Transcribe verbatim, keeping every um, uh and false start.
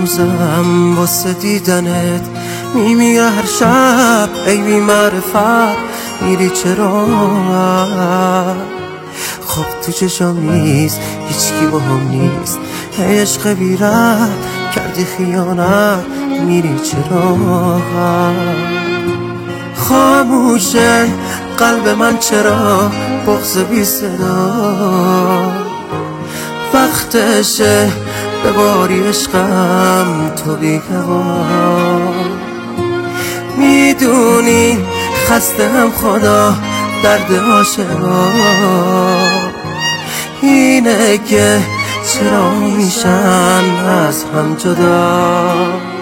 روزم واسه دیدنت میمیره هر شب، ای بی معرفت میری چرا؟ خب تو چشام نیست، هیچکی با هم نیست، عشق بی ربط کردی خیانت میری چرا؟ خاموشه قلب من چرا بغض بی صدا، وقتشه به باری عشقم تو بی هوا. میدونی خسته هم خدا درد عاشقا اینه که چرا میشن از هم جدا.